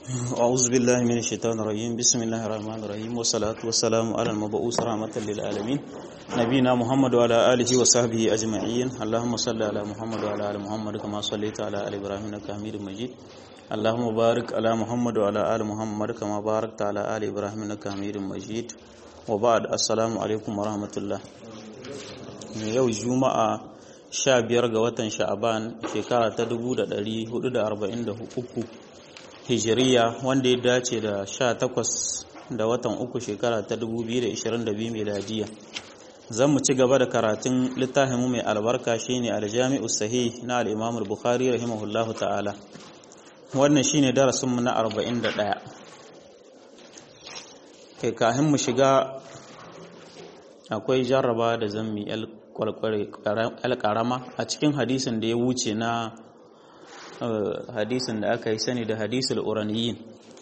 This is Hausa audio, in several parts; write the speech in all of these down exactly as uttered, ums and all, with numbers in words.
أعوذ بالله من الشيطان الرجيم بسم الله الرحمن الرحيم والصلاة والسلام على المبعوث رحمة للعالمين نبينا محمد وعلى آله وصحبه أجمعين اللهم صل على محمد وعلى آل محمد كما صليت على آل إبراهيم إنك حميد مجيد اللهم بارك على محمد وعلى آل محمد كما باركت على آل إبراهيم إنك حميد مجيد وبعد السلام عليكم ورحمة الله يوم الجمعة sha biyar ga watan sha'aban shekara ta dubu da ɗari hudu da arba'in da uku hijiriya wanda ya dace da sha takwas da watan uku shekara ta dubu biyu da ishirin da biyu miladiya zan mu ci gaba da karatun littafin mu mai albarka shine aljami'u sahih na al-imam al-bukhari rahimahullahu ta'ala wannan shine darasin mu na arba'in da ɗaya kai kafin mu shiga akwai jarraba da zammi alƙarama a cikin hadisin da ya wuce na hadisin da aka yi sani da hadisul uraniyin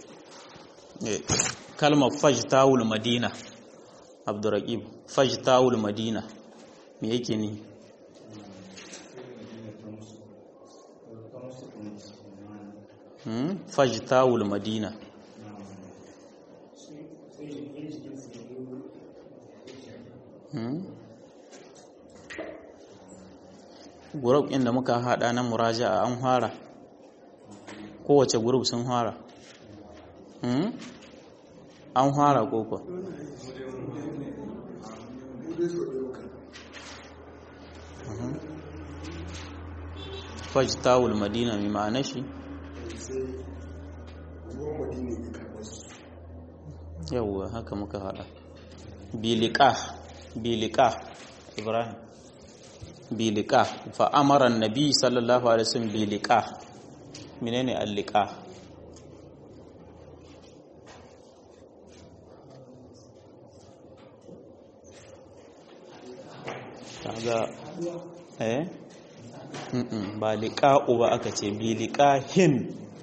kalmar fajtawul madina abdurraqib fajtawul madina me yake ni hmm fajtawul madina hmm group ɗin da muka haɗa na muraja'a an fara kowace group sun fara hmm? an fara koko fajtawul madina mai ma'ana shi yawwa haka muka haɗa biliqa biliqa ibrahim biliqa fa amara annabi sallallahu alaihi wasallam biliqa menene al-liqa kaga eh mm ba liqa'u ba aka ce biliqahin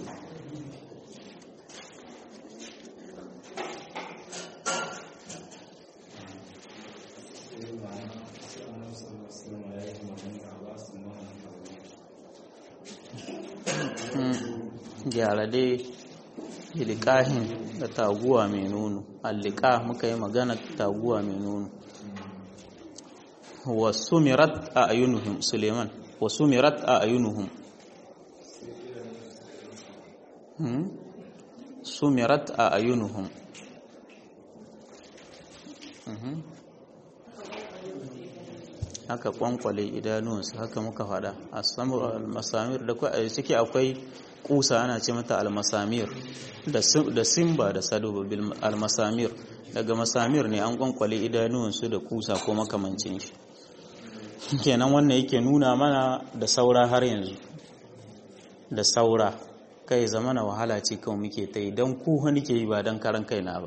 gyara dai liƙahin da taguwa mai nono allika muka yi magana taguwa mai nono wasu mirat a ayunuhum suleiman wasu mirat a ayunuhum sumirat a ayunuhum haka kwankwale idanuwansu haka muka faɗa al-masamir da ciki akwai kusa ana ce mata al-masamir da simba da sado bil al-masamir daga masamir ne an kwankwale idanuwansu da kusa ko makamancin shi kenan wannan yake nuna mana da saura har yanzu da saura kai zamana wahala ce kawai muke ta yi don ku nake yi ba don karan kaina ba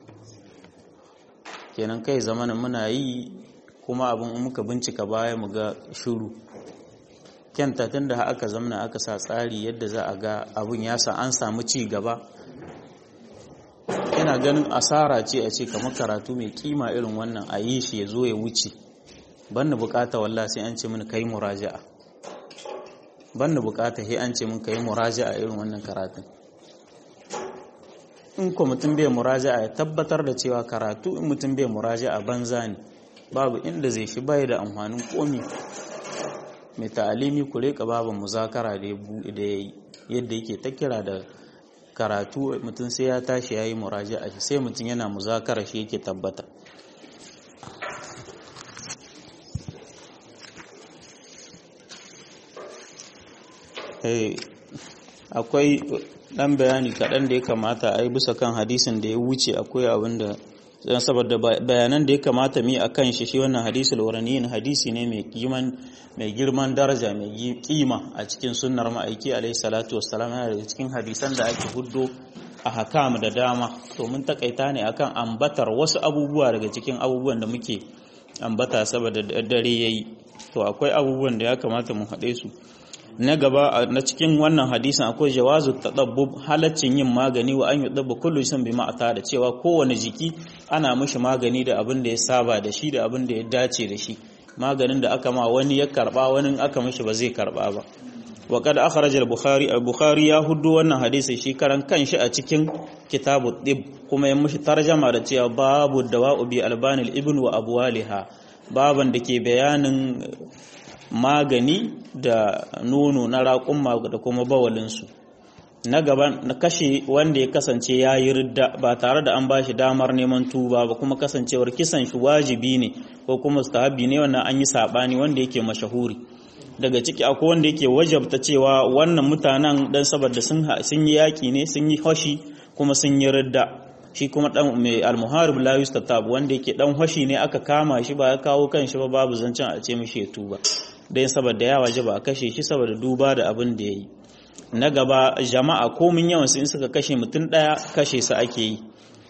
kenan kai zamana muna yi kuma abin muka bincika baya mu ga shiru kyanta tun da aka zamana aka sa tsari yadda za a ga abin ya sa an samu ci gaba ina ganin asara ce a ce kamar karatu mai kima irin wannan a yi shi ya zo ya wuce ban bukata wallah sai an ce mun kai muraja'a ban bukata sai an ce mun kai muraja'a irin wannan karatun in ko mutum bai muraja'a ya tabbatar da cewa karatu in mutum bai muraja'a banza ne babu inda zai shi bai da amfanin komi mai ta'alimi ku reka babu muzakara da ya buɗe da yayi yadda yake ta kira da karatu mutum sai ya tashi yayi muraja'a shi sai mutum yana muzakara shi yake tabbata eh akwai dan bayani kaɗan da ya kamata a yi bisa kan hadisin da ya wuce akwai abin da don saboda bayanan da ya kamata mi a kan shi shi wannan hadisul uraniyin hadisi ne mai kiman mai girman daraja mai kima a cikin sunnar ma'aiki alaihi salatu wassalam yana daga cikin hadisan da ake huddo a hakam da dama to mun takaita ne akan ambatar wasu abubuwa daga cikin abubuwan da muke ambata saboda dare yayi to akwai abubuwan da ya kamata mu haɗe su na gaba na cikin wannan hadisin akwai jawazu tadabbub halaccin yin magani wa an yudabba kullu shay'in bima ata da cewa kowane jiki ana mishi magani da abin da ya saba da shi da abin da ya dace da shi maganin da aka ma wani ya karba wani aka mishi ba zai karba ba wa qad akhraj al-bukhari al-bukhari ya huddo wannan hadisi shi karan kanshi a cikin kitabut tib kuma ya mushi tarjama da cewa babu dawa'u bi albani al-ibn wa abwaliha baban da ke bayanin magani da nono na raƙumma da kuma bawalinsu. Na gaba na kashe wanda ya kasance ya yi ridda ba tare da an ba shi damar neman tuba ba kuma kasancewar kisan shi wajibi ne ko kuma mustahabi ne, wannan an yi saɓani wanda yake mashahuri. Daga ciki akwai wanda yake wajabta cewa wannan mutanen dan saboda sun yi yaƙi ne, sun yi hoshi kuma sun yi ridda. Shi kuma dan mai al-muharib la yustatab wanda yake dan hoshi ne aka kama shi ba ya kawo kanshi ba, babu zancen a ce mishi ya tuba. Dan saboda ya wajaba a kashe shi saboda duba da abin da yayi. Na gaba jama'a komin yawan su in suka kashe mutum daya kashe su ake yi.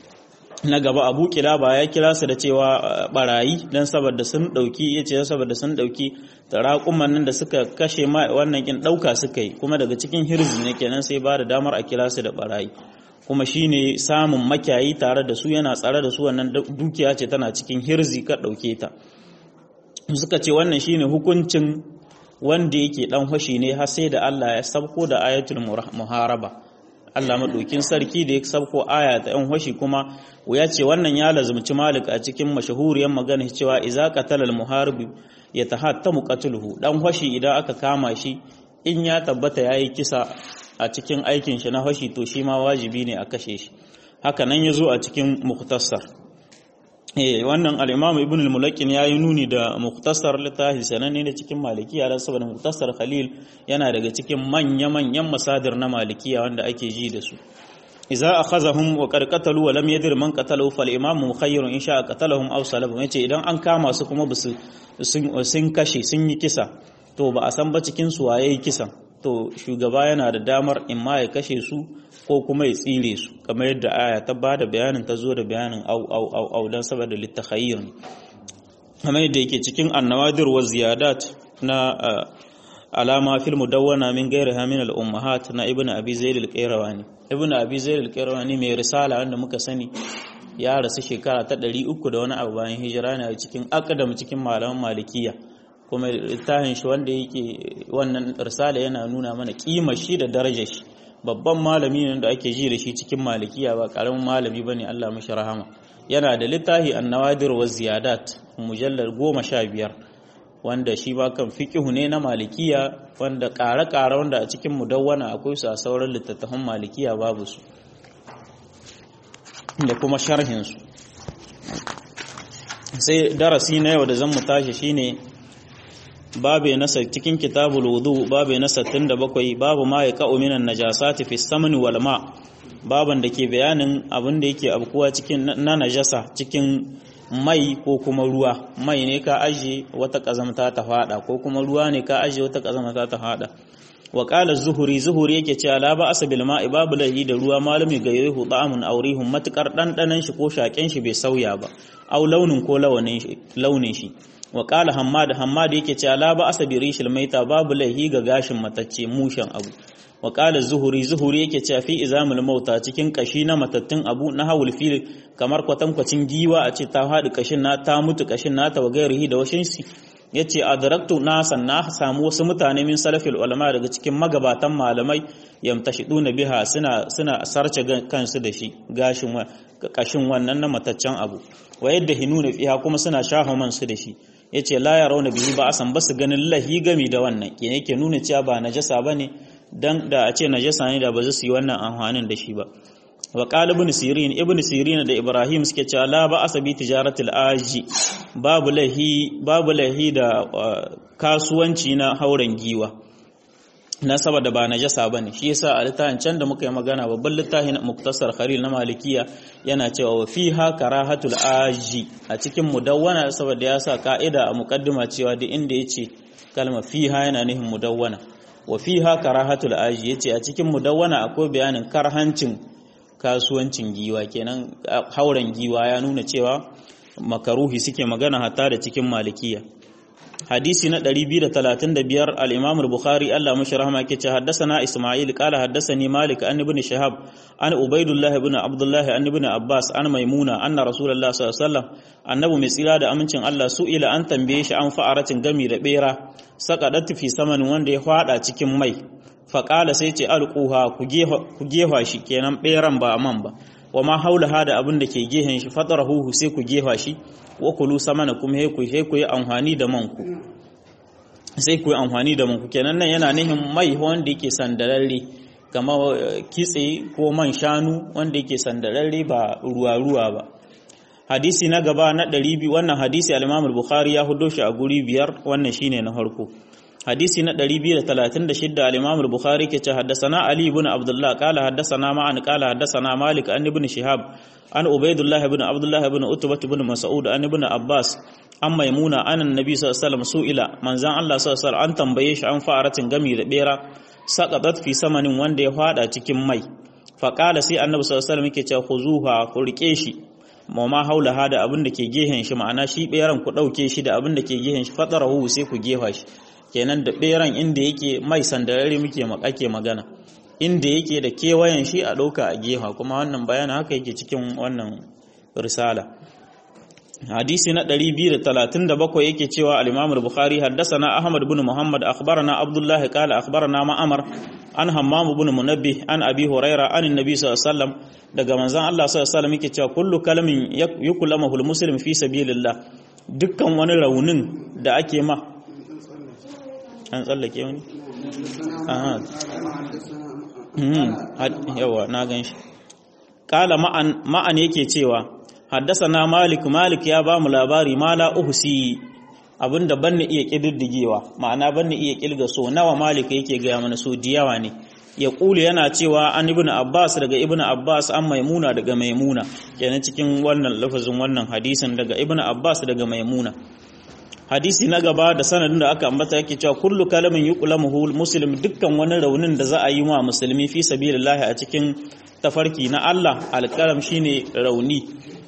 Na gaba Abu Kilaba ya kira su da cewa barayi dan saboda sun dauki yace saboda sun dauki raƙuman nan da suka kashe ma wannan kin dauka suka yi, kuma daga cikin hirzi ne kenan sai ba da damar a kira su da barayi. Kuma shine samun makiyayi tare da su yana tsare da su, wannan dukiya ce tana cikin hirzi ka dauke ta. Suka ce wannan shine hukuncin wanda yake dan fashi ne har sai da Allah ya sabko da ayatul muharaba. Allah madaukin sarki da ya sabko aya ta yan fashi kuma ya ce wannan ya lazumci Malik a cikin mashahuriyar magana cewa iza qatala al muharib yatahattamu qatluhu, dan fashi idan aka kama shi in ya tabbata yayi kisa a cikin aikin shi na fashi to shi ma wajibi ne a kashe shi. Haka nan yazo a cikin mukhtasar. Eh wannan al-Imam Ibn al-Mulaqin yayi nuni da Mukhtasar littafi sananne ne cikin Malikiya, dan saboda Mukhtasar Khalil yana daga cikin manya-manyan masadir na Malikiya wanda ake ji da su. Idza akhazahum wa qad qatalu wa lam yadir man qatalahu fal imam mukhayyirun in sha'a qatalahum aw salabahum. Yace idan an kama su kuma bisu sun kashe sun yi kisa to ba a san ba cikin su waye kisan, to shugaba yana da damar in ma ya kashe su ko kuma ya tsire su, kamar yadda aya ta bada bayanin ta zo da bayanin au au au au dan saboda litakhayyir, kamar yadda yake cikin an-nawadir wa ziyadat na alama fil mudawwana min ghayriha min al-ummahat na ibnu abi zaid al-qayrawani. Ibnu abi zaid al-qayrawani mai risala wanda muka sani ya rasu shekara ta ɗari uku da wani abu bayan hijira ne, a cikin aqdam cikin malaman malikiya, kuma littafin shi wanda yake wannan risala yana nuna mana kimar shi da darajar shi. Babban malami ne da ake ji da shi cikin malikiya, ba karamin malami bane, Allah mishi rahama. Yana da littafi an-nawadir wa ziyadat mujallal goma sha biyar wanda shi ba kan fiqhu ne na malikiya, wanda ƙare-ƙare wanda a cikin mudawwana akwai su a sauran littattafan malikiya babu su, da kuma sharhin su. Sai darasi na yau da zan mu tashi shine babu nasa cikin kitabul wudu, babu na sittin da bakwai, babu ma ya ka'u minan najasati fi samni wal ma, baban da ke bayanin abin da yake abkuwa cikin na najasa cikin mai ko kuma ruwa. Mai ne ka aje wata kazamta ta fada, ko kuma ruwa ne ka aje wata kazamta ta fada. Wa qala zuhuri, zuhuri yake cewa la ba asabil ma'i, babu lahi da ruwa malumi gayrihu da'amun aurihum, matukar dandanan shi ko shaken shi bai sauya ba, au launin ko launin shi. Wa qala hammad, hammad yake cewa la ba asabi rishil maita, babu lahi ga gashin matacce mushen abu. Wa qala zuhuri, zuhuri yake cewa fi izamul mauta, cikin kashi na matattun abu na hawul fil, kamar kwatankwacin giwa a ce ta hadu kashin na ta mutu kashin nata wa gairihi da washin shi. Yace adraktu nasan, na samu wasu mutane min salafil ulama daga cikin magabatan malamai, yamtashiduna biha, suna suna sarce kansu da shi gashin kashin wannan na mataccen abu, wa yadda hinuna fiha, kuma suna shafa man su da shi. Yace la yarawna bihi ba asan, basu ganin lahi gami da wannan, ke yake nuna cewa ba najasa bane, dan da a ce najasa ne da ba su yi wannan amfanin da shi ba. Wa qala ibn sirin, ibn sirin da ibrahim suke cewa la ba asabi tijaratul aji, babu lahi babu lahi da kasuwanci na hauren giwa, na saboda ba najasa bane. Shi yasa a littafin can da muka yi magana, babban littafin Muktasar Khalil na Malikiya yana cewa wa fiha karahatul aji a cikin mudawwana, saboda ya sa ka'ida a muqaddima cewa duk inda yace kalmar fiha yana nufin mudawwana. Wa fiha karahatul aji, yace a cikin mudawwana akwai bayanin karhancin kasuwancin giwa, kenan hauren giwa ya nuna cewa makaruhi suke magana hatta da cikin Malikiya. hadisi na ɗari biyu da talatin da biyar al-Imam al-Bukhari Allah mashi rahama yake ce haddathana Isma'il qala haddathani Malik an ibn Shihab an Ubaydullah ibn Abdullah an ibn Abbas an Maimuna anna Rasulullah sallallahu alaihi wasallam annabi mai tsira da amincin Allah su ila an tambaye shi an fa'aratin gami da bera saqadat fi samanin wanda ya fada cikin mai faqala sai ce alquha ku gefa ku gefa shi kenan beran ba man ba wa ma haulaha da abin da ke gehen shi fatarahu sai ku gefa shi wa kulu samana kuma he ku he ku yi amfani da man ku sai ku yi amfani da man ku kenan nan yana nihin mai wanda yake sandararre kamar kitse ko man shanu wanda yake sandararre ba ruwa ruwa ba. Hadisi na gaba na ɗari biyu wannan hadisi al-Imam al-Bukhari ya hudo shi a guri biyar wannan shine na farko. Hadisi na ɗari biyu da talatin da shida al-Imam al-Bukhari ke ce haddathana Ali ibn Abdullah qala haddathana ma'an qala haddathana Malik an ibn Shihab an Ubaydullah ibn Abdullah ibn Utbah ibn Mas'ud an ibn Abbas an Maimuna an annabi sallallahu alaihi wasallam su'ila manzan Allah sallallahu alaihi wasallam an tambaye shi an fa'aratin gami da bera saqatat fi samanin wanda ya fada cikin mai faqala sai annabi sallallahu alaihi wasallam yake cewa khuzuha ku rike shi ma haulaha da abin da ke gehen shi ma'ana shi beran ku dauke shi da abin da ke gehen shi fatarahu sai ku gefa shi kenan da beran inda yake mai sandarare muke makake magana inda yake da kewayen shi a dauka a gefa kuma wannan bayanin haka yake cikin wannan risala. Hadisi na ɗari biyu da talatin da bakwai yake cewa al-Imam al-Bukhari haddathana Ahmad ibn Muhammad akhbarana Abdullah qala akhbarana Ma'mar an Hammam ibn Munabbih an Abi Huraira an Nabi sallallahu alaihi wasallam daga manzon Allah sallallahu alaihi wasallam yake cewa kullu kalamin yuklamahu al-muslim fi sabilillah dukkan wani raunin da ake ma an tsallake wani aha yawa na ganshi kala ma'an ma'an yake cewa haddasana Malik Malik ya ba mu labari mala uhsi abinda banni iya kididdigewa ma'ana banni iya kilga so nawa Malik yake ga mana so diyawa ne ya kula yana cewa an ibnu Abbas daga ibnu Abbas an Maimuna daga Maimuna kenan cikin wannan lafazin wannan hadisin daga ibnu Abbas daga Maimuna. Hadisi na gaba da sanadin da aka ambata yake cewa kullu kalamin yuqlamuhu muslim dukkan wani raunin da za a yi wa musulmi fi sabilillah a cikin tafarki na Allah alkalam shine rauni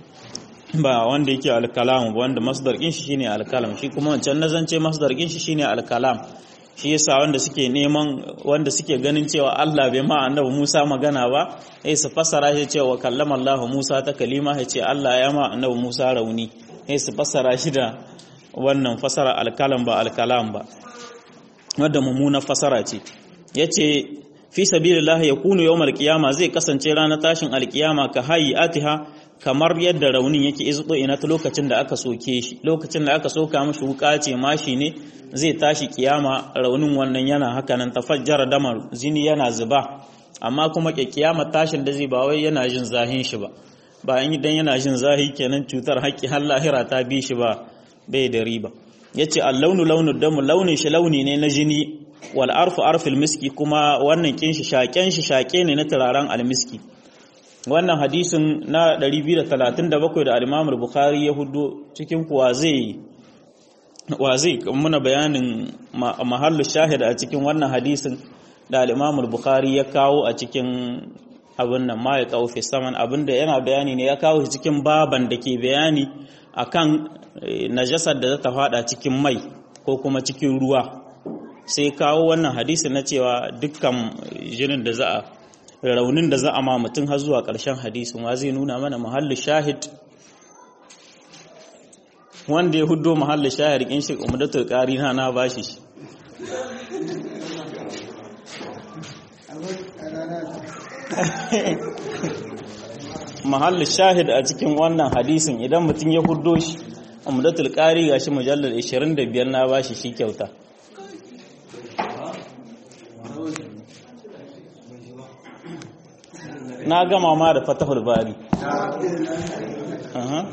ba wanda yake alkalam wanda masdar din shi shine alkalam shi kuma wancan nazance masdar din shi shine alkalam shi yasa wanda suke neman wanda suke ganin cewa Allah bai ma annabi Musa magana ba sai su fassara shi cewa kallama Allah Musa ta kalima ya ce Allah ya ma annabi Musa rauni sai su fassara shi da wannan fasara alkalam ba alkalam ba wanda mummuna fasara ce yace fi sabilillah yakunu yawmal qiyama zai kasance ranar tashin alkiyama ka hayatiha kamar yadda raunin yake izo ina ta lokacin da aka soke shi lokacin da aka soka mishi wuka ce mashi ne zai tashi kiyama raunin wannan yana haka nan tafajjara damar zini yana zuba amma kuma ke kiyama tashin da zai ba wai yana jin zahin shi ba bayan idan yana jin zahi kenan cutar haƙi har lahira ta bi shi ba bai da riba yace al-launu launu damu launin shi launi ne na jini wal arfu arfil miski kuma wannan kin shi shaken shi shake ne na turaren almiski. Wannan hadisin na ɗari biyu da talatin da bakwai da al-Imam al-Bukhari ya hudo cikin kuwa zai wa zai muna bayanin mahallu shahid a cikin wannan hadisin da al-Imam al-Bukhari ya kawo a cikin abin nan ma ya kawo fi saman abinda yana bayani ne ya kawo shi cikin baban da ke bayani akan najasar da za ta fada cikin mai ko kuma cikin ruwa sai kawo wannan hadisi na cewa dukkan jinin da za a raunin da za a ma mutum har zuwa ƙarshen hadisin wa zai nuna mana mahallu shahid wanda ya hudo mahallu shahid in shi umdatul qari na na bashi shi mahallu shahid a cikin wannan hadisin idan mutum ya hudo shi umdatul qari gashi mujallal ishirin da biyar na bashi shi kyauta na gama ma da fatahul bari aha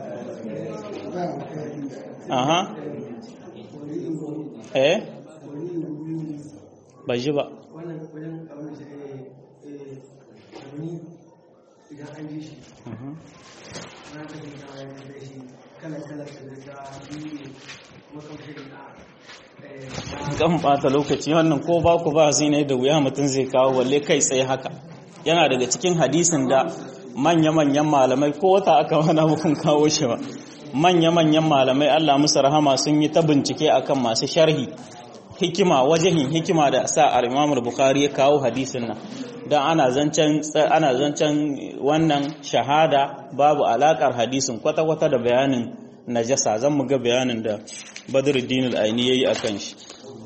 aha eh ba ji ba kan bata lokaci wannan ko ba ku ba zai ne da wuya mutum zai kawo walle kai tsaye haka yana daga cikin hadisin da manya-manyan malamai ko wata aka mana hukun kawo shi ba manya-manyan malamai Allah musu rahama sun yi ta bincike akan masu sharhi hikima wajen hikima da sa al-Imam al-Bukhari ya kawo hadisin nan dan ana zancen ana zancen wannan shahada babu alakar hadisin kwata-kwata da bayanin najasa zan mu ga bayanin da Badruddin al-Aini yayi akan shi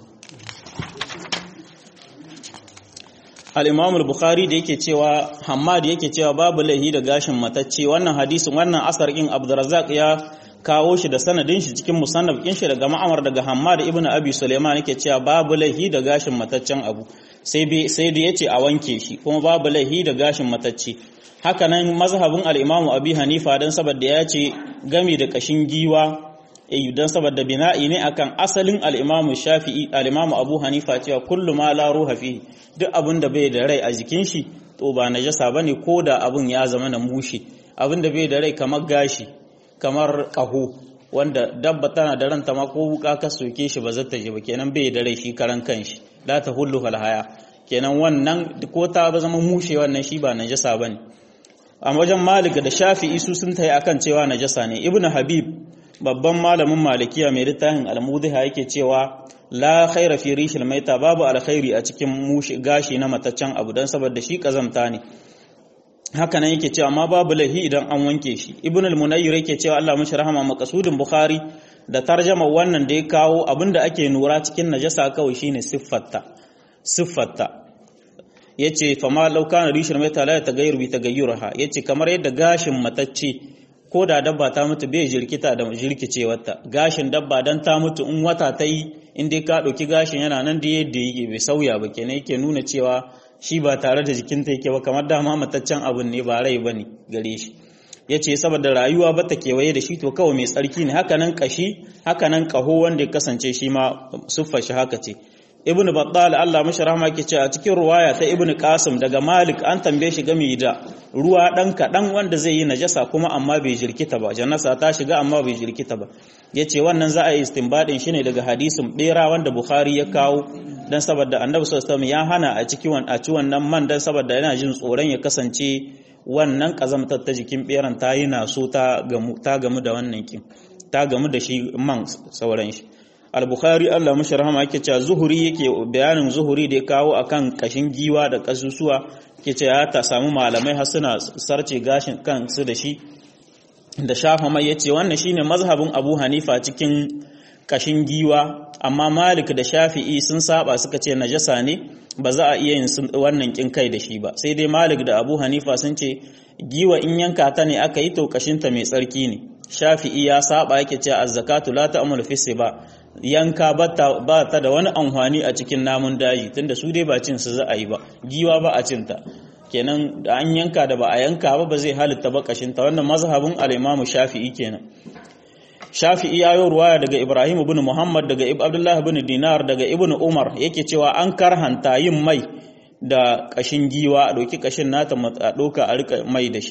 al-Imam al-Bukhari da yake cewa Hammad yake cewa babu lahi da gashin matacce wannan hadisin wannan asar in Abdurrazzaq ya kawo shi da sanadin shi cikin musannaf kin shi daga Ma'mar daga Hammad ibn Abi Sulaiman yake cewa babu lahi da gashin mataccen abu sai bai sai da yace a wanke shi kuma babu lahi da gashin matacce haka nan mazhabin al-Imam Abi Hanifa dan saboda yace gami da kashin giwa eh dan saboda bina'i ne akan asalin al-Imam Shafi'i al-Imam Abu Hanifa cewa kullu ma la ruha fihi duk abin da bai da rai a jikin shi to ba najasa bane koda abin ya zama na mushi abin da bai da rai kamar gashi kamar ƙaho wanda dabba tana da ranta ma ko wuka ka soke shi ba zata ji ba kenan bai da rai shi karan kanshi la ta hullu haya kenan wannan ko ta ba zama mushe wannan shi ba najasa bane a wajen Malik da Shafi'i su sun tayi akan cewa najasa ne Ibn Habib babban malamin Malikiya mai littafin Al-Mudhiha yake cewa la khaira fi rishil maita babu alkhairi a cikin mushi gashi na mataccen abu dan saboda shi kazamta ne haka nan yake cewa ma babu lahi idan an wanke shi ibn al-munayyir yake cewa Allah mashi rahama maqsudin bukhari da tarjama wannan da ya kawo abinda ake nura cikin najasa kawai shine siffarta siffarta yace fa ma law kana rishul maita la tagayyur bi tagayyurha yace kamar yadda gashin matacce ko da dabba ta mutu bai jirkita da jirkicewarta gashin dabba dan ta mutu in wata ta yi in dai ka dauki gashin yana nan da yadda yake bai sauya ba kenan yake nuna cewa shi ba tare da jikinta yake ba kamar dama mataccen abin ne ba rai bane gare shi yace saboda rayuwa bata kewaye da shi to kawai mai tsarki ne haka nan kashi haka nan kaho wanda ya kasance shi ma suffar shi haka ce ibnu battal Allah mashi rahama yake cewa a cikin ruwaya ta ibnu qasim daga malik an tambaye shi game da ruwa dan kadan wanda zai yi najasa kuma amma bai jirkita ba jannasa ta shiga amma bai jirkita ba yace wannan za a yi istinbadin shi ne daga hadisin bera wanda bukhari ya kawo dan saboda annabi sallallahu alaihi wasallam ya hana a cikin a ci wannan man dan saboda yana jin tsoron ya kasance wannan kazamtar ta jikin beran ta yi naso ta gamu ta gamu da wannan kin ta gamu da shi man sauran shi al-bukhari Allah mashi rahama yake cewa zuhuri yake bayanin zuhuri da ya kawo akan kashin giwa da kasusuwa yake cewa ta samu malamai har suna sarce gashin kansu da shi da shafa mai yace wannan shine mazhabin Abu Hanifa cikin kashin giwa amma Malik da Shafi'i sun saba suka ce najasa ne ba za a iya yin wannan kin kai da shi ba sai dai Malik da Abu Hanifa sun ce giwa in yanka ta ne aka yi to kashinta mai tsarki ne Shafi'i ya saba yake cewa az-zakatu la ta'malu fi siba yanka ba ta da wani amfani a cikin namun daji tunda su dai ba cin su za a yi ba giwa ba a cinta kenan da an yanka da ba a yanka ba ba zai halitta ba kashinta wannan mazhabin al-Imam Shafi'i kenan Shafi'i ya yi ruwaya daga Ibrahim ibn Muhammad daga Abdullah ibn Dinar daga Ibn Umar yake cewa an karhanta yin mai da kashin giwa a doki kashin nata a doka a rika mai da shi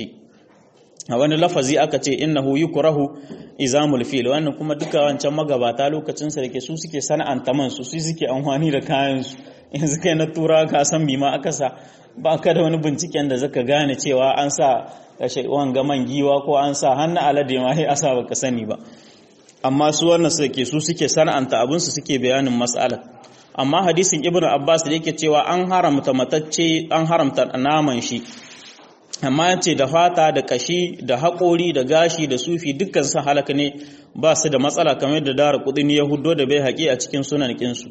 a wani lafazi aka ce innahu yukrahu izamul fil wannan kuma duka wancan magabata lokacin sa dake su suke sana'anta man su su suke amfani da kayan su yanzu kai na tura ka san bima aka sa ba ka da wani binciken da zaka gane cewa an sa kashe wanga man giwa ko an sa hannu alade ma sai asa baka sani ba amma su wannan suke su suke sana'anta abin su suke bayanin mas'alar amma hadisin ibnu abbas da yake cewa an haramta matacce an haramta naman shi amma yace da fata da kashi da haƙori da gashi da sufi dukkan su halaka ne ba su da matsala kamar da dara kudin yahudo da bai haƙi a cikin sunan kinsu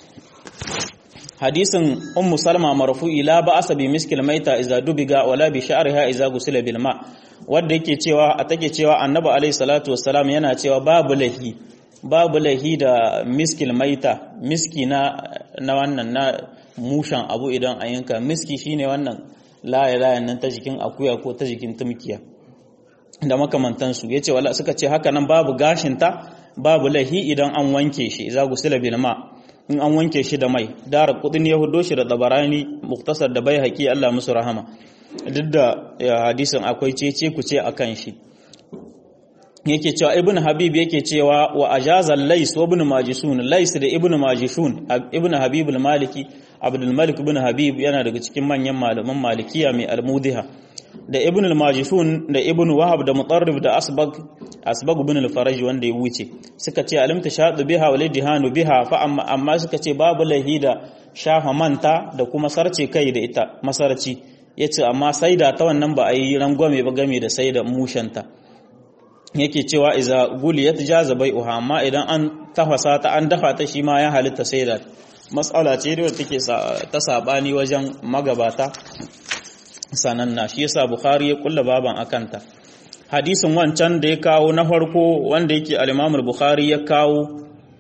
hadisin ummu salma marfu'i la ba'asa bi miskil maita iza dubiga wala bi sha'riha iza gusila bil ma wanda yake cewa a take cewa annabi alaihi salatu wassalam yana cewa babu lahi babu lahi da miskil maita miski na na wannan na mushan abu idan a yanka miski shine wannan laye-layen nan ta jikin akuya ko ta jikin tumkiya da makamantansu ya ce wala suka ce haka nan babu gashinta babu lahi idan an wanke shi za gusila bil ma in an wanke shi da mai dara kudin ya hudo shi da tabarani muktasar da bai haƙi Allah musu rahama duk da hadisin akwai cece ku ce akan shi yake cewa ibn habib yake cewa wa ajazal lays wa ibn majishun lays da ibn majishun ibn habib al-maliki abdul malik ibn habib yana daga cikin manyan malaman malikiya mai al-mudiha da ibn al-majishun da ibn wahab da mutarrif da asbag asbag ibn al-faraj wanda ya wuce suka ce alimta shadu biha wal dihanu biha fa amma amma suka ce babu lahida shafa manta da kuma sarce kai da ita masarci yace amma saida ta wannan ba a yi rangwame ba game da saida mushanta yake cewa iza guliyat jaza bai'uha amma idan an tafasa ta an dafa ta shi ma ya halitta saida mas'ala ce da take ta sabani wajen magabata sananna shi yasa bukhari ya kulla baban akanta hadisin wancan da ya kawo na farko wanda yake al-imam al-bukhari ya kawo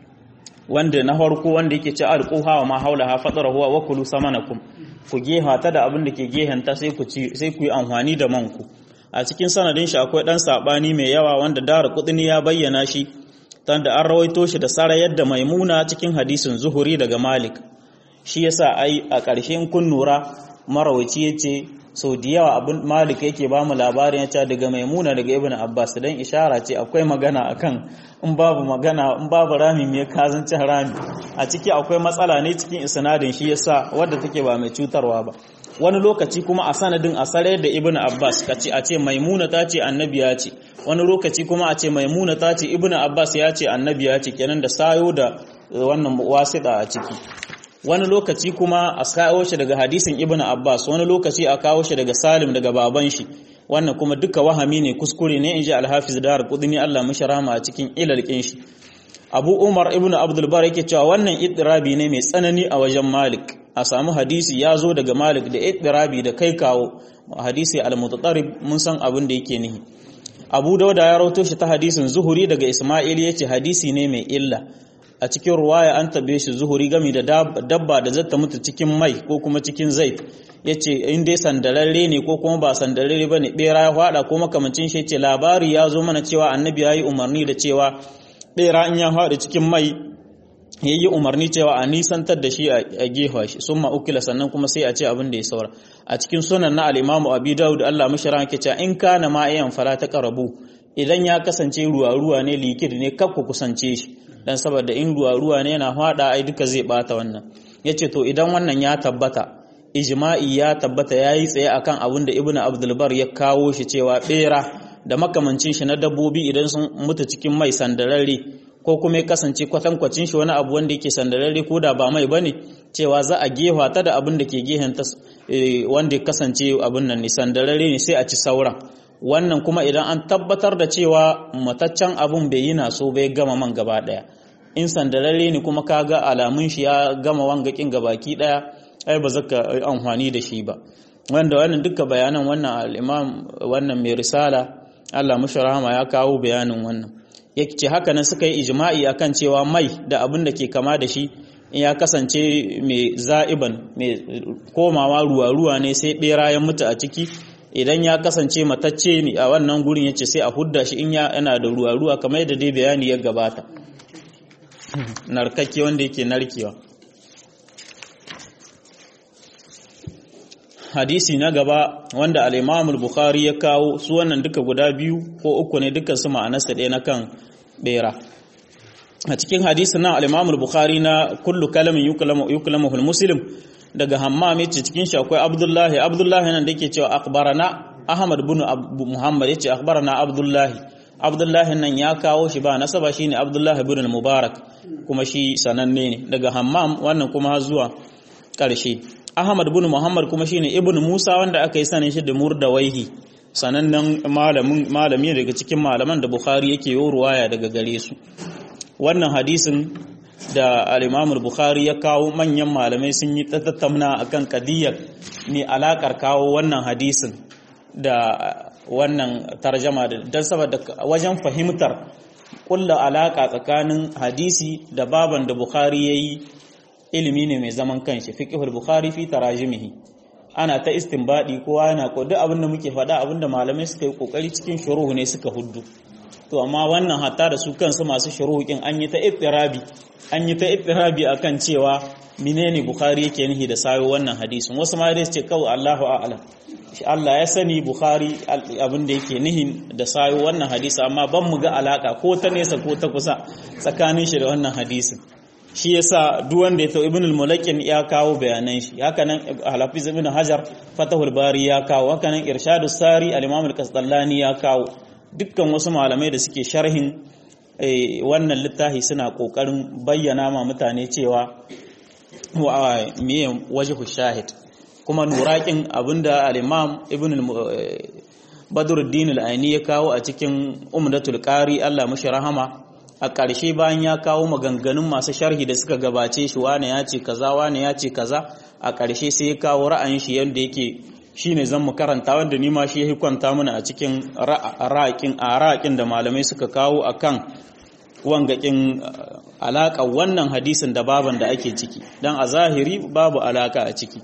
wanda na farko wanda yake ce alquha wa ma haulaha fatrahu wa kulu samanakum ku geha ta da abin da ke gehenta sai ku ci sai ku yi amfani da manku a cikin sanadin shi akwai dan sabani mai yawa wanda Dara Qutni ya bayyana shi tanda an rawaito shi da sara yadda Maimuna cikin hadisin Zuhuri daga Malik shi yasa ai a ƙarshen kun nura marawaci yace sau da yawa abin Malik yake ba mu labarin yace daga Maimuna daga Ibn Abbas dan ishara ce akwai magana akan in babu magana in babu rami me kazancin rami a ciki akwai matsala ne cikin isnadin shi yasa wadda take ba mai cutarwa ba wani lokaci kuma a sanadin a sare da Ibn Abbas kace a ce Maimuna ta ce annabi ya ce wani lokaci kuma a ce Maimuna ta ce Ibn Abbas ya ce annabi ya ce kenan da sayo da wannan wasida a ciki wani lokaci kuma a kawo shi daga hadisin Ibn Abbas wani lokaci a kawo shi daga Salim daga baban shi wannan kuma duka wahami ne kuskure ne inji Al-Hafiz Dar Qudni Allah mishi rahama a cikin ilalkin shi Abu Umar ibn Abdul Bar yake cewa wannan ittirabi ne mai tsanani a wajen Malik a samu hadisi ya zo daga Malik da ittirabi da kai kawo hadisi al-mutatarrib mun san abin da yake nihi Abu Dawud ya rawaito shi ta hadisin Zuhuri daga Isma'il yace hadisi ne mai illa a cikin ruwaya an tabe shi Zuhuri gami da dabba da zata mutu cikin mai ko kuma cikin zait yace in dai sandararre ne ko kuma ba sandararre bane bera ya fada ko makamancin shi yace labari ya zo mana cewa annabi yayi umarni da cewa bera in ya fada cikin mai yayi umarni cewa a nisantar da shi a gefa shi summa ukila sannan kuma sai a ce abin da ya saura a cikin sunan na al-Imam Abi Dawud Allah mashara yake cewa in kana ma ayan fara ta karabu idan ya kasance ruwa ruwa ne likid ne kaf ku kusance shi dan saboda in ruwa ruwa ne yana fada ai duka zai bata wannan yace to idan wannan ya tabbata ijma'i ya tabbata yayi tsaye akan abin da Ibn Abdul Bar ya kawo shi cewa bera da makamancin shi na dabbobi idan sun mutu cikin mai sandararre ko kuma ya kasance kwatankwacin shi wani abu wanda yake sandararre ko da ba mai bane cewa za a gefa ta da abin da ke gehen ta wanda ya kasance abin nan ne sandararre ne sai a ci sauran wannan kuma idan an tabbatar da cewa mataccen abun bai yi naso bai gama man gaba daya in sandararre ne kuma kaga alamun shi ya gama wangakin gabaki daya ai ba zaka amfani da shi ba wanda wannan duka bayanan wannan al-imam wannan mai risala Allah mushi rahama ya kawo bayanin wannan yake haka nan suka yi ijma'i akan cewa mai da abin da ke kama da shi in ya kasance mai za'iban mai komawa ruwa-ruwa ne sai bera ya mutu a ciki idan ya kasance matacce ne a wannan gurin yace sai a hudda shi in yana da ruwa-ruwa kamar yadda dai bayani ya gabata narkakke wanda yake narkewa hadisi na gaba wanda al-Imam al-Bukhari ya kawo su wannan duka guda biyu ko uku ne dukkan su ma'anarsa ɗaya na kan bera a cikin hadisin nan al-Imam al-Bukhari na kullu kalamin yuklamu yuklamuhu al-muslim daga Hammam yace cikin shi akwai Abdullahi Abdullahi nan da yake cewa akhbarana Ahmad ibn Muhammad yace akhbarana Abdullahi Abdullahi nan ya kawo shi ba nasaba shine Abdullahi ibn al-Mubarak kuma shi sananne ne daga Hammam wannan kuma zuwa ƙarshe Ahmad ibn Muhammad kuma shine Ibn Musa wanda aka yi sanin shi da Murdawaihi sanannen malamin malami daga cikin malaman da Bukhari yake yi ruwaya daga gare su wannan hadisin da al-Imam al-Bukhari ya kawo manyan malamai sun yi tattauna akan kadiyar ne alakar kawo wannan hadisin da wannan tarjama dan saboda wajen fahimtar kullu alaka tsakanin hadisi da baban da Bukhari yayi ilimi ne mai zaman kanshi fiqhul bukhari fi tarajimihi ana ta istinbadi kowa yana ko duk abinda muke faɗa abinda malamai suka yi kokari cikin shuruhu ne suka huddu to amma wannan hatta da su kansu masu shuruhin an yi ta ittirabi an yi ta ittirabi akan cewa menene bukhari yake nihi da sayo wannan hadisin wasu ma dai su ce kawai Allahu a'lam shi Allah ya sani bukhari abinda yake nihi da sayo wannan hadisi amma ban mu ga alaka ko ta nesa ko ta kusa tsakanin shi da wannan hadisin shi yasa duk wanda ya to ibn al-mulaqin ya kawo bayanan shi haka nan al-hafiz ibn hajar fatahul bari ya kawo haka nan irshadus sari al-imam al-qasdallani ya kawo dukkan wasu malamai da suke sharhin wannan littafi suna kokarin bayyana ma mutane cewa wa miye wajhu shahid kuma nurakin abinda al-imam ibn badruddin al-aini ya kawo a cikin umdatul qari Allah mashi rahama a ƙarshe bayan ya kawo maganganun masu sharhi da suka gabace shi wane ya ce kaza wane ya ce kaza a ƙarshe sai ya kawo ra'ayin shi yadda yake shine zan mu karanta wanda ni ma shi ya kwanta mana a cikin ra'akin arakin da malamai suka kawo akan wangakin alaka wannan hadisin da baban da ake ciki dan a zahiri babu alaka a ciki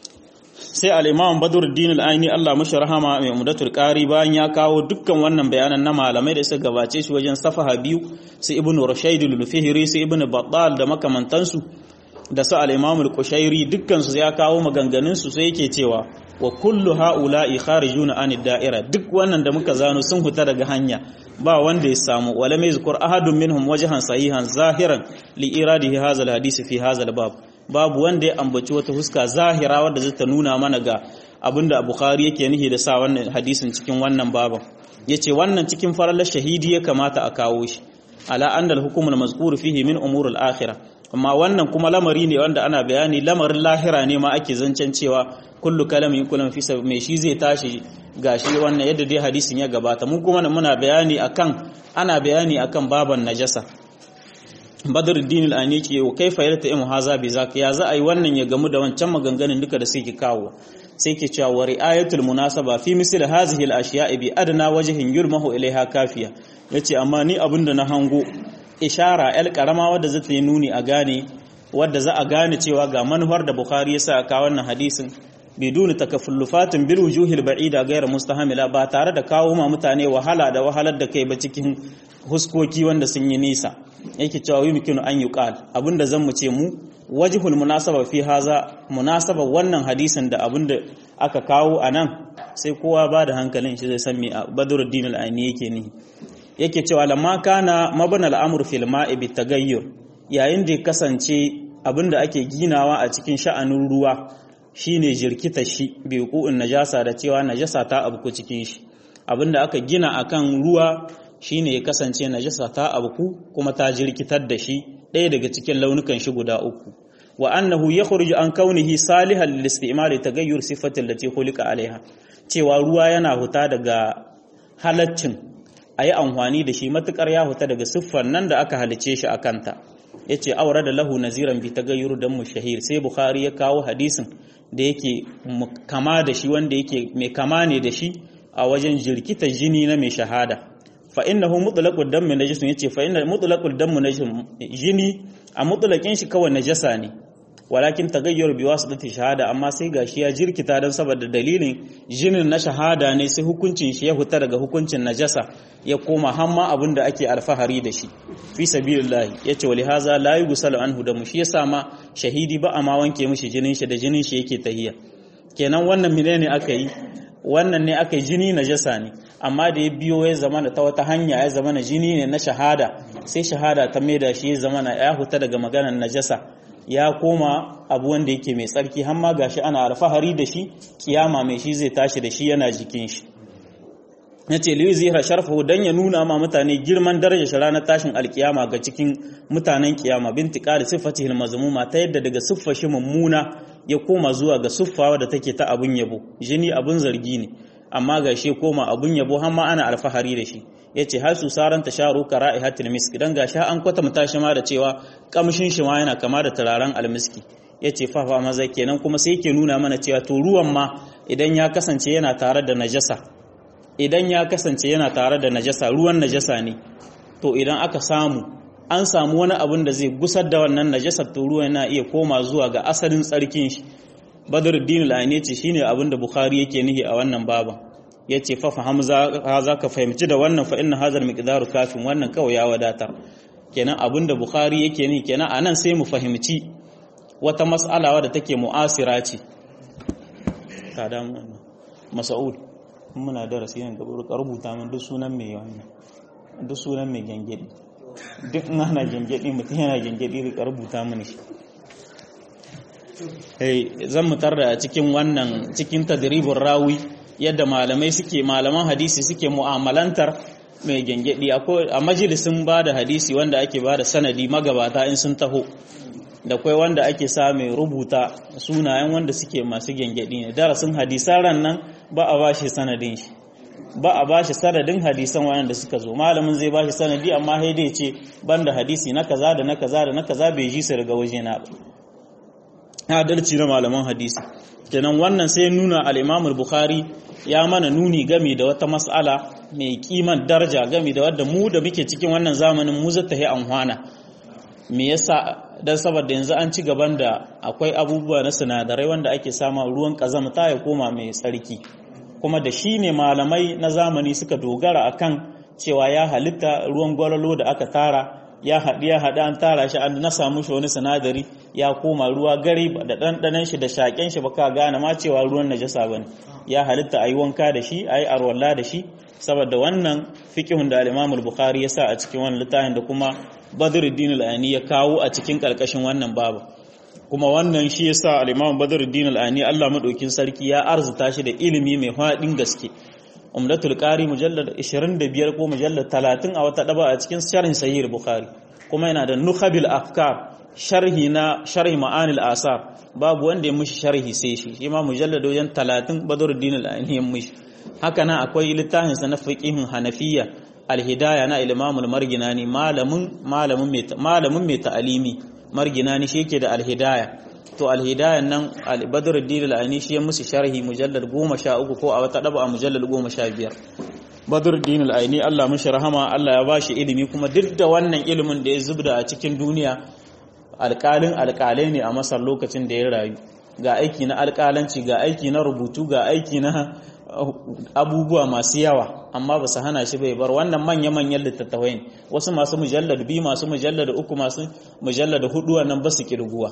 sai al-imam badruddin al-aini Allah mashi rahama mai umdatul qari bayan ya kawo dukkan wannan bayanan na malamai da suka gabace shi wajen safaha biyu su ibnu rushayd al-fihri su ibnu battal da makamantansu da su al-imam al-qushairi dukkan su ya kawo maganganun su sai yake cewa wa kullu haula'i kharijuna anid da'ira duk wannan da muka zano sun huta daga hanya ba wanda ya samu wala mai zkur ahadun minhum wajhan sahihan zahiran li iradihi hadha al-hadith fi hadha al-bab babu wanda ya ambaci wata huska zahira wadda zai ta nuna mana ga abinda Bukhari yake nihi da sa wannan hadisin cikin wannan baban yace wannan cikin faralar shahidi ya kamata a kawo shi ala anna al-hukm al-mazkur fihi min umur al-akhirah amma wannan kuma lamari ne wanda ana bayani lamarin lahira ne ma ake zancen cewa kullu kalamin kullum fi mai shi zai tashi gashi wannan yadda dai hadisin ya gabata mu kuma muna bayani akan ana bayani akan baban najasa Badruddin al-Ani ke wa kaifa yaltaimu haza bi zaka ya za a yi wannan ya gamu da wancan maganganun duka da suke kawo sai ke cewa wa ri'ayatul munasaba fi misl hadhihi al-ashya'i bi adna wajhin yurmahu ilaiha kafiya yace amma ni abinda na hango ishara el karama wadda zata yi nuni a gane wadda za a gane cewa ga manuwar da Bukhari ya sa ka wannan hadisin biduni takaffulufatin bil wujuhil ba'ida ghayr mustahamila ba tare da kawo ma mutane wahala da wahalar da kai ba cikin huskoki wanda sun yi nisa yake cewa yumkinu an yuqal abinda zan mu ce mu wajhul munasaba fi haza munasaba wannan hadisin da abinda aka kawo anan sai kowa ba da hankalin shi zai san me Badruddin al-Aini yake ni yake cewa lamma kana mabnal amr fil ma'i bit tagayyur yayin da kasance abinda ake ginawa a cikin sha'anin ruwa shine jirkita shi bi qu'un najasa da cewa najasa ta abku cikin shi abinda aka gina akan ruwa shine ya kasance najasa ta abku kuma ta jirkitar da shi ɗaya daga cikin launukan shi guda uku wa annahu yakhruju an kaunihi salihan lil isti'mal tagayyur sifati allati khuliqa alaiha cewa ruwa yana huta daga halaccin ayi amfani da shi matukar ya huta daga siffar nan da aka halice shi akanta yace aure da lahu naziran bi tagayyur dan mushahir sai Bukhari ya kawo hadisin da yake kama da shi wanda yake mai kama ne da shi a wajen jirkitar jini na mai shahada fa innahu mutlaqud dam najis yace fa inna mutlaqud dam najis jini a mutlaqin shi kawai najasa ne walakin tagayyur bi wasitati shahada amma sai gashi ya jirkita dan saboda dalilin jinin na shahada ne sai hukuncin shi ya huta daga hukuncin najasa ya koma hamma abinda ake alfahari da shi fi sabilillah yace wali haza la yusalu anhu da mushi yasa ma shahidi ba amma wanke mishi jinin shi da jinin shi yake tahiya kenan wannan menene aka yi wannan ne aka yi jini najasa ne amma da ya biyo ya zama ta wata hanya ya zama na jini ne na shahada sai shahada ta maida shi ya zama na ya huta daga maganar najasa ya koma abu wanda yake mai tsarki har ma gashi ana alfahari da shi kiyama mai shi zai tashi da shi yana jikin shi yace li zihra sharfu dan ya nuna ma mutane girman darajar shi ranar tashin alkiyama ga cikin mutanen kiyama bintiqal sifatihil mazmuma ta yadda daga siffar shi mummuna ya koma zuwa ga siffa da take ta abun yabo jini abun zargi ne amma gashi koma abun yabo har ma ana alfahari da shi yace har su saran tasharu kara'ihatil misk dan gashi an kwatanta shi ma da cewa kamshin shi ma yana kama da turaren almiski yace fa fa maza kenan kuma sai yake nuna mana cewa to ruwan ma idan ya kasance yana tare da najasa idan ya kasance yana tare da najasa ruwan najasa ne to idan aka samu an samu wani abin da zai gusar da wannan najasar to ruwan yana iya koma zuwa ga asalin tsarkin shi Badruddin al-Aini ce shine abin da Bukhari yake nihi a wannan baban yace fa faham za ka fahimci da wannan fa inna hazal miqdaru kafin wannan kawai ya wadata kenan abin da Bukhari yake nihi kenan anan sai mu fahimci wata mas'ala wadda take mu'asira ce kada mu Mas'ud muna darasi ne gaba rubuta min duk sunan mai wannan duk sunan mai gangedi duk in ana gengedi mutum yana gengedi da rubuta mini shi eh zan mutar da cikin wannan cikin tadribur rawi yadda malamai suke malaman hadisi suke mu'amalantar mai gengedi akwai a majalisin bada hadisi wanda ake bada sanadi magabata in sun taho da kai wanda ake sa mai rubuta sunayen wanda suke masu gengedi ne darasin hadisan ran nan ba a bashi sanadin shi ba a bashi sanadin hadisan wanda suka zo malamin zai bashi sanadi amma sai dai ce banda hadisi na kaza da na kaza da na kaza bai ji su daga waje na ba adalci na malaman hadisi kenan wannan sai nuna al-Imam al-Bukhari ya mana nuni game da wata mas'ala mai kiman daraja game da wadda mu da muke cikin wannan zamanin mu zata yi anhwana me yasa dan saboda yanzu an ci gaban da akwai abubuwa na sinadarai wanda ake sama ruwan kazamta ya koma mai tsarki kuma da shi ne malamai na zamani suka dogara akan cewa ya halitta ruwan gwalalo da aka tara ya haɗi ya haɗi an tara shi an na samu shi wani sinadari ya koma ruwa gari da ɗanɗanen shi da shaƙen shi baka gane ma cewa ruwan najasa bane ya halitta ayi wanka da shi ayi arwalla da shi saboda wannan fiqhun da al-Imam al-Bukhari ya sa a cikin wannan littafin da kuma Badruddin al-Ani ya kawo a cikin karkashin wannan babu kuma wannan shi yasa al-Imam Badruddin al-Ani Allah madaukin sarki ya arzuta shi da ilimi mai faɗin gaske Umdatul Qari mujallad ishirin da biyar ko mujallad talatin a wata daba a cikin sharhin Sahih al-Bukhari kuma yana da Nukhabil Afkar sharhi na sharhi Ma'anil Asar babu wanda ya mishi sharhi sai shi shi ma mujallad wajen talatin Badruddin al-Ani ya mishi haka nan akwai littafin sa na fiqhin Hanafiyya al-Hidayah na Imam al-Marginani malamin malamin mai malamin mai ta'alimi Marginani shi yake da al-Hidayah to al-Hidayah nan al-Badruddin al-Ani shi ya musu sharhi mujallad goma sha uku ko a wata daba a mujallad goma sha biyar Badruddin al-Ani Allah mishi rahama Allah ya bashi ilimi kuma duk da wannan ilimin da ya zubda a cikin duniya alƙalin alƙalai ne a Masar lokacin da ya rayu ga aiki na alƙalanci ga aiki na rubutu ga aiki na abubuwa masu yawa amma ba su hana shi bai bar wannan manya-manyan littattafai ne wasu masu mujallad biyu masu mujallad uku masu mujallad hudu wannan ba su kirguwa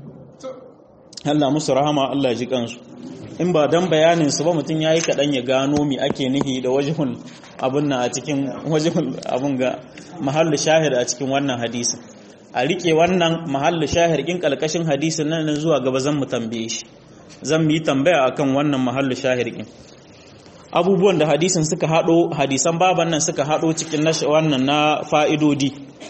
Allah musu rahama Allah ji kansu in ba dan bayanin su ba mutum yayi kadan ya gano mi ake nihi da wajhul abun nan a cikin wajhul abun ga mahallu shahid a cikin wannan hadisi a rike wannan mahallu shahid kin kalkashin hadisin nan zuwa gaba zan mu tambaye shi zan yi tambaya akan wannan mahallu shahid kin abubuwan da hadisin suka hado hadisan baban nan suka hado cikin wannan na fa'idodi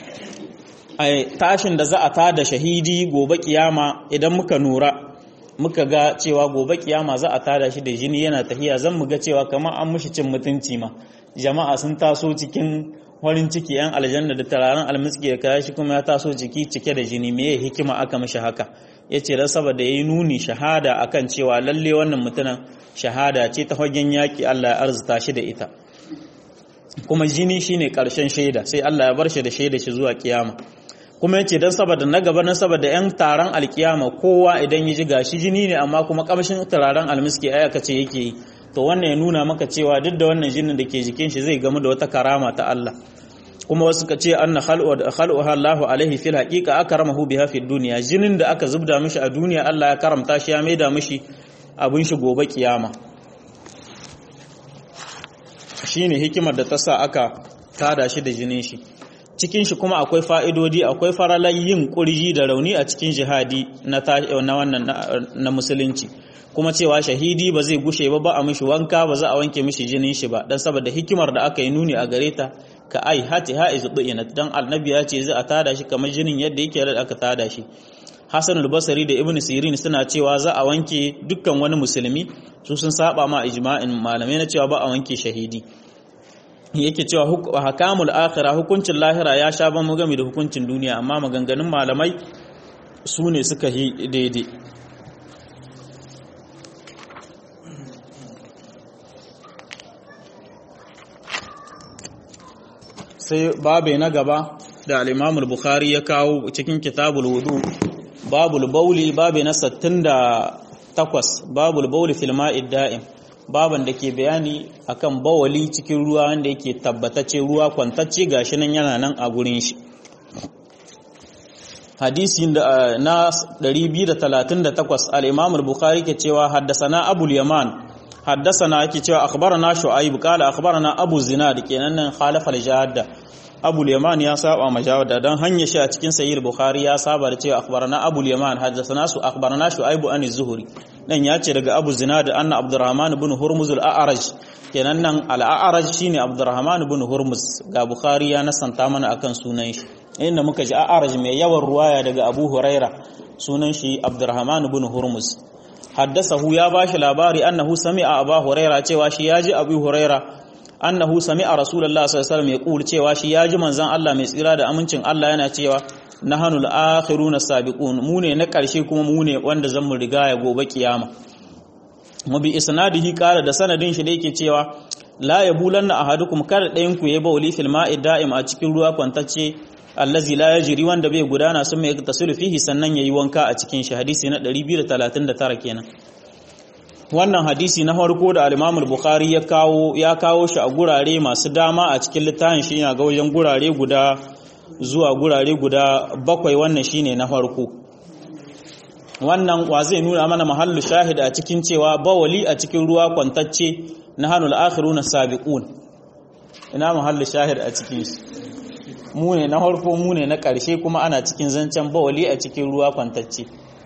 ai tashin da za a tada shahidi gobe kiyama idan muka nura muka ga cewa gobe kiyama za a tada shi da jini yana tahiya zan mu ga cewa kamar an mushi cin mutunci ma jama'a sun taso cikin farin ciki yan aljanna da tararan almiski da kaya shi kuma ya taso ciki cike da jini me hikima aka mishi haka yace dan saboda yayi nuni shahada akan cewa lalle wannan mutumin shahada ce ta fagen yaki Allah ya arzuta shi da ita kuma jini shine karshen shaida sai Allah ya bar shi da shaida shi zuwa kiyama kuma yace dan saboda na gaba nan saboda yan taron alkiyama kowa idan ya ji gashi jini ne amma kuma kamshin taron almiski ai aka ce yake yi to wannan ya nuna maka cewa duk da wannan jinin da ke jikin shi zai gamu da wata karama ta Allah kuma wasu ka ce anna khal'u khal'uha Allahu alaihi fil haqiqa akramahu biha fid dunya jinin da aka zubda mishi a duniya Allah ya karamta shi ya maida mishi abin shi gobe kiyama shine hikimar da ta sa aka tada shi da jinin shi cikin shi kuma akwai fa'idodi akwai faralai yin kurji da rauni a cikin jihadi na na wannan na musulunci kuma cewa shahidi ba zai gushe ba ba a mishi wanka ba za a wanke mishi jinin shi ba dan saboda hikimar da aka yi nuni a gare ta ka ai hati haiz du'ina dan annabi ya ce zai a tada shi kamar jinin yadda yake da aka tada shi Hassan al-Basri da Ibn Sirin suna cewa za a wanke dukkan wani musulmi su sun saba ma ijma'in malamai na cewa ba a wanke shahidi yake cewa hakamul akhirah hukuncin lahira ya sha ban mugami da hukuncin duniya amma maganganun malamai su ne suka yi daidai sai babe na gaba da al-Imam al-Bukhari ya kawo cikin kitabul wudu babul bauli babe na sittin da takwas babul bauli fil ma'id da'im baban da ke bayani akan bawali cikin ruwa wanda yake tabbatacce ruwa kwantacce gashi nan yana nan a gurin shi hadisi da na ɗari biyu da talatin da takwas al-Imam al-Bukhari ke cewa haddasana Abul Yaman haddasana yake cewa akhbarana Shu'aib qala akhbarana Abu Zinad kenan nan khalafa al-Jadda Abu al-Yaman ya saba majawada dan hanya shi a cikin sahih Bukhari ya saba da cewa akhbarana Abu al-Yaman haddathana su akhbarana Shu'aib an az-Zuhri dan ya ce daga Abu Zinad anna Abdurrahman ibn Hurmuz al-A'raj kenan nan al-A'raj shine Abdurrahman ibn Hurmuz ga Bukhari ya nasanta mana akan sunan shi inda muka ji A'raj mai yawan ruwaya daga Abu Huraira sunan shi Abdurrahman ibn Hurmuz haddasahu ya bashi labari annahu sami'a Abu Huraira cewa shi yaji Abu Huraira annahu sami'a Rasulullah sallallahu alaihi wasallam yaqul cewa shi yaji manzon Allah mai tsira da amincin Allah yana cewa nahanul akhiruna sabiqun mu ne na karshe kuma mu ne wanda zan mu riga ya gobe kiyama mu bi isnadihi kala da sanadin shi da yake cewa la yabulanna ahadukum kada dayan ku yayi bawli fil ma'i da'im a cikin ruwa kwantacce allazi la yajri wanda bai gudana sun mai tasiru fihi sannan yayi wanka a cikin shi hadisi na ɗari biyu da talatin da tara kenan wannan hadisi na farko da al-Imam al-Bukhari ya kawo ya kawo shi a gurare masu dama a cikin littafin shi yana ga wajen gurare guda zuwa gurare guda bakwai wannan shine na farko wannan wa zai nuna mana mahallu shahid a cikin cewa bawali a cikin ruwa kwantacce na hanul akhiruna sabiqun ina mahallu shahid a cikin shi mu ne na farko mu ne na ƙarshe kuma ana cikin zancen bawali a cikin ruwa kwantacce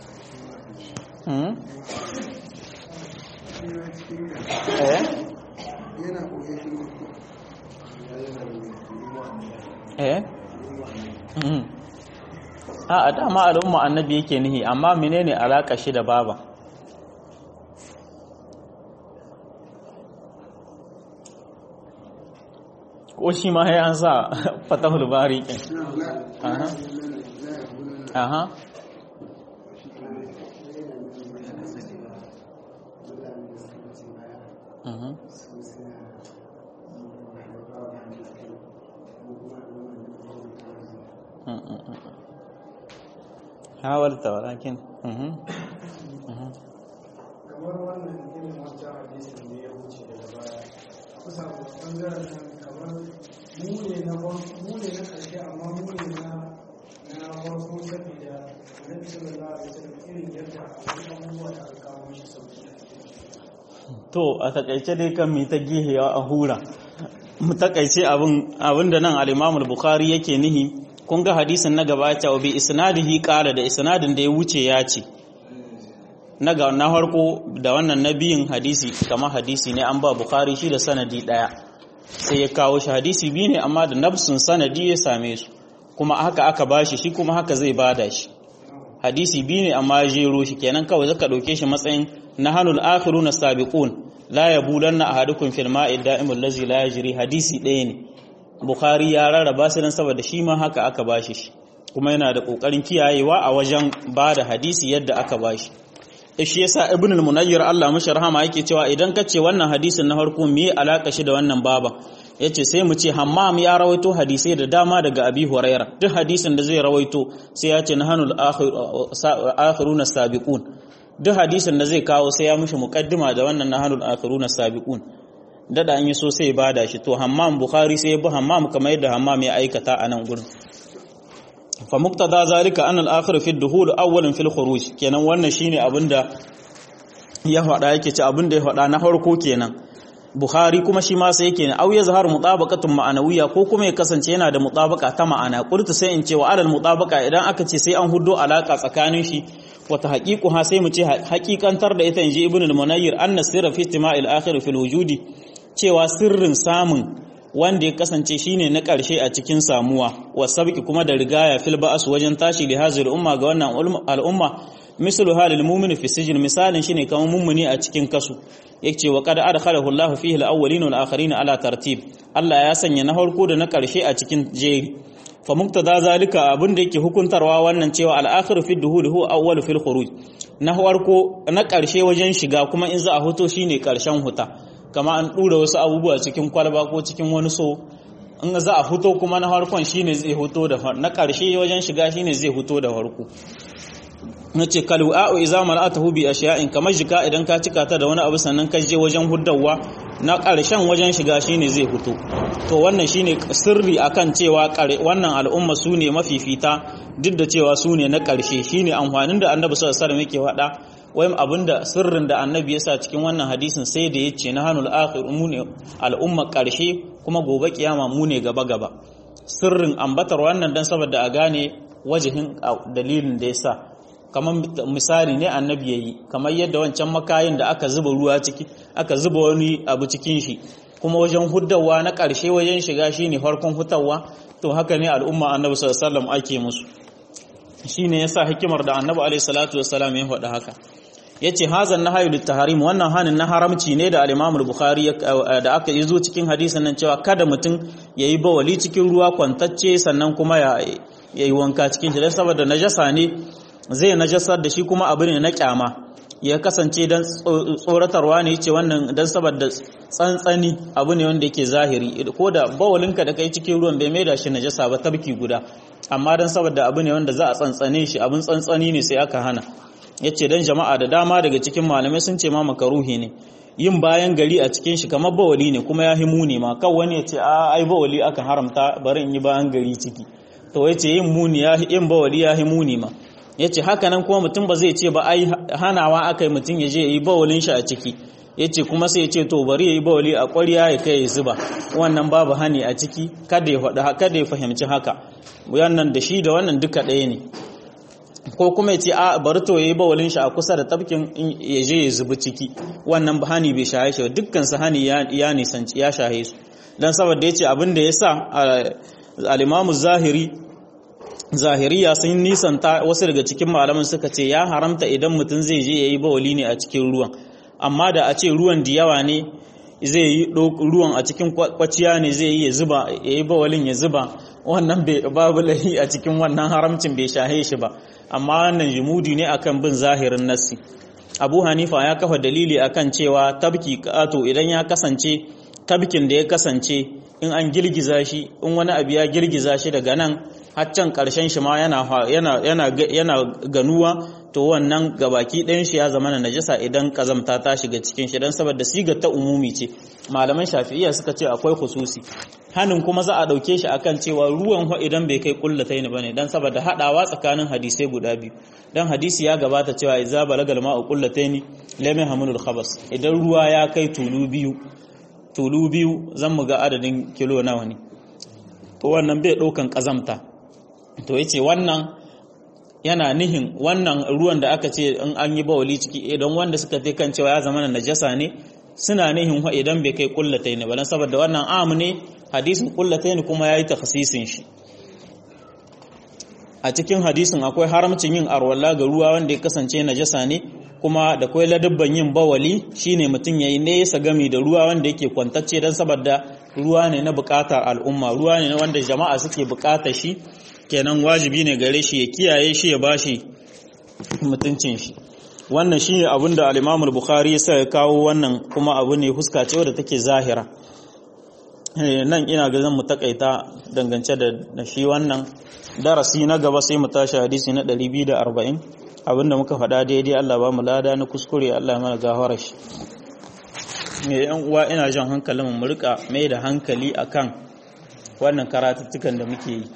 eh eh a a dama al'umma annabi yake nihi amma menene alaka shi da baba ko shi ma ya an sa fatahul bari kin aha aha mhm حاولت ولكن mhm mhm kamar wannan irin wancan hadisin da ya wuce daga baya kusa bangaren kamar mu ne na mu ne na ƙarshe amma mu ne na na farko saboda Annabi sallallahu alaihi wasallam irin yadda abubuwa da aka kawo shi sauki to a takaice dai kan mi ta gihewa a hura mu takaice abin abinda nan al-Imam al-Bukhari yake nihi kun ga hadisin na gabata wa bi isnadihi qala da isnadin da ya wuce ya ce na ga na harko da wannan nabiyin hadisi kama hadisi ne an ba Bukhari shi da sanadi daya sai ya kawo shi hadisi biyu ne amma da nafsun sanadi ya same su kuma haka aka bashi shi kuma haka zai bada shi hadisi biyu ne amma jero shi kenan kawai zaka dauke shi matsayin nahanul akhiruna sabiqun la yabulanna ahadukum fil ma'i da'imul ladzi la yajri hadisi ɗaya ne Bukhari ya rarraba su dan saboda shi ma haka aka bashi shi kuma yana da kokarin kiyayewa a wajen bada hadisi yadda aka bashi shi yasa ibn al-munayyir Allah mashi rahama yake cewa idan kace wannan hadisin na farko me alaka shi da wannan baba yace sai mu ce hammam ya rawaito hadisai da dama daga abi huraira duk hadisin da zai rawaito sai ya ce nahanul akhiruna sabiqun duk hadisin da zai kawo sai ya mishi muqaddima da wannan nahanul akhiruna sabiqun dada an yi so sai bada shi to hammam bukhari sai bi hammam kamar yadda hammam ya aikata a nan gurin fa muqtada zalika an al-akhir fi ad-duhul awwalan fi al-khuruj kenan wannan shine abinda ya faɗa yake ci abinda ya faɗa na farko kenan Bukhari kuma shi ma sai yake ne au yazhar mutabaqatun ma'anawiyya ko kuma ya kasance yana da mutabaqa ta ma'ana qultu sai in ce wa alal mutabaqa idan aka ce sai an huddo alaka tsakanin shi wata haqiquha sai mu ce haqiqantar da ita inji ibn al-munayyir anna sirra fi istima'il akhir fi al-wujudi cewa sirrin samun wanda ya kasance shine na ƙarshe a cikin samuwa wasabki kuma da rigaya fil ba'as wajen tashi li hazir umma ga wannan al'umma mislu halil mu'min fi sijin misalin shine kamar mummuni a cikin kasu yace wa qad adkhalahu Allahu fihi al-awwalin wal akharin ala tartib Allah ya sanya na farko da na ƙarshe a cikin jeri fa muqtada zalika abin da yake hukuntarwa wannan cewa al-akhir fi duhul huwa awwal fil khuruj na farko na ƙarshe wajen shiga kuma in za a huto shine ƙarshen huta kama an ɗura wasu abubuwa cikin kwalba ko cikin wani so in za a huto kuma na harkon shine zai huto da na ƙarshe wajen shiga shine zai huto da harko nace kalwa'u idza mala'atahu bi ashiya'in kamar jika idan ka cika ta da wani abu sannan ka je wajen huddawa na ƙarshen wajen shiga shine zai huto to wannan shine sirri akan cewa wannan al'umma sune mafifita duk da cewa sune na ƙarshe shine amfanin da Annabi sallallahu alaihi wasallam yake faɗa wayin abinda sirrin da annabi ya sa cikin wannan hadisin sai da yace na hanul akhir mu ne al'umma karshe kuma gobe kiyama mu ne gaba gaba sirrin ambatar wannan dan saboda a gane wajihin dalilin da yasa kamar misali ne annabi yayi kamar yadda wancan makayin da aka zuba ruwa ciki aka zuba wani abu cikin shi kuma wajen huddawa na ƙarshe wajen shiga shine farkon hutawa to haka ne al'umma annabi sallallahu alaihi wasallam ake musu shine yasa hikimar da annabi alaihi salatu wassalam ya faɗa haka yace hazan nahyu lit-tahrim wannan hanin na haramci ne da al-Imam al-Bukhari da aka yi zo cikin hadisin nan cewa kada mutum yayi bawali cikin ruwa kwantacce sannan kuma ya yayi wanka cikin shi dan saboda najasa ne zai najasar da shi kuma abu ne na kyama ya kasance dan tsoratarwa ne yace wannan dan saboda tsantsani abu ne wanda yake zahiri ko da bawalinka da kai cikin ruwan bai mai da shi najasa ba tabki guda amma dan saboda abu ne wanda za a tsantsane shi abun tsantsani ne sai aka hana yace dan jama'a da dama daga cikin malamai sun ce ma makaruhi ne yin bayan gari a cikin shi kamar bawali ne kuma ya himu ne ma kawai wani yace a ai bawali aka haramta bari in yi bayan gari ciki to yace yin muni ya yin bawali ya himu ne ma yace haka nan kuma mutum ba zai ce ba ai hanawa akai mutum ya je yi bawalin shi a ciki yace kuma sai yace to bari yayi bawali a ƙwarya ya kai ya zuba wannan babu hani a ciki kada ya faɗa kada ya fahimci haka wannan da shi da wannan duka ɗaya ne ko kuma yace a bari to yayi bawalin shi a kusa da tafkin ya je ya zubi ciki wannan hani bai shaye shi dukkan su hani ya ya nisanci ya shaye su dan saboda yace abin da yasa al-Imam Zahiri zahiriya sun nisanta wasu daga cikin malaman suka ce ya haramta idan mutum zai je yayi bawali ne a cikin ruwan amma da a ce ruwan da yawa ne zai yi ruwan a cikin kwaciya ne zai yi ya zuba yayi bawalin ya zuba wannan babu lahi a cikin wannan haramcin bai shahe shi ba amma wannan jumudi ne akan bin zahirin nassi Abu Hanifa ya kafa dalili akan cewa tabki kato idan ya kasance tabkin da ya kasance in an girgiza shi in wani abu ya girgiza shi daga nan haccan karshen shi ma yana yana yana yana ganuwa to wannan gabaki ɗayan shi ya zama na najasa idan kazamta ta shiga cikin shi dan saboda sigar ta umumi ce malaman Shafi'iyya suka ce akwai khususi hanin kuma za a dauke shi akan cewa ruwan ho idan bai kai kullataini bane dan saboda hadawa tsakanin hadisai guda biyu dan hadisi ya gabata cewa idza balagal ma'u kullataini lam yahmilul khabas idan ruwa ya kai tulu biyu tulu biyu zan mu ga adadin kilo nawa ne to wannan bai daukan kazamta to yace wannan yana nihin wannan ruwan da aka ce in an yi bawali ciki idan wanda suka te kan cewa ya zama najasa ne suna nihin wa idan bai kai kullataini ba dan saboda wannan amu ne hadisin kullataini kuma yayi takhsisin shi a cikin hadisin akwai haramcin yin arwalla ga ruwa wanda ya kasance najasa ne kuma da kai ladabban yin bawali shine mutun yayi nesa gami da ruwa wanda yake kwantacce dan saboda ruwa ne na bukatar al'umma ruwa ne wanda jama'a suke bukatar shi kenan wajibi ne gare shi ya kiyaye shi ya bashi mutuncin shi wannan shine abin da al-Imam al-Bukhari ya ya kawo wannan kuma abu ne huska ce wadda take zahira nan ina ga zan mu takaita dangance da shi wannan darasi na gaba sai mu tashi hadisi na ɗari biyu da arba'in abinda muka faɗa daidai Allah ba mu lada na kuskure Allah mana gafara shi me yan uwa ina jan hankalin mu rika mai da hankali akan wannan karatuttukan da muke yi